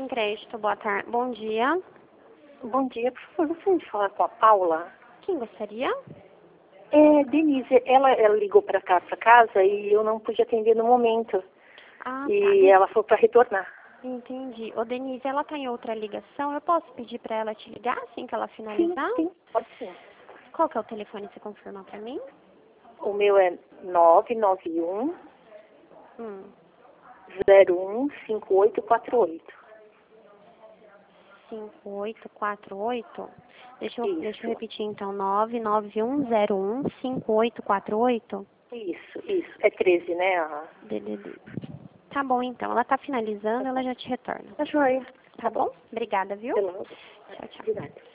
Crédito, boa tarde. Bom dia. Bom dia, por favor, você me falar com a Paula? Quem gostaria? Denise, ela ligou para cá, para casa, e eu não pude atender no momento. Ah, E tá. ela falou para retornar. Entendi. Ô, Denise, ela tá em outra ligação. Eu posso pedir para ela te ligar assim que ela Sim, finalizar? sim, pode sim. Qual que é o telefone, você confirma para mim? O meu é 991 Hum. 015848. 5848. Deixa eu Isso, repetir então. 991015848. isso. É 13, né? DDD. Tá bom então. Ela tá finalizando, ela já te retorna. Tá joia. Tá bom? Obrigada, viu? Pelo Tchau, tchau. Obrigada.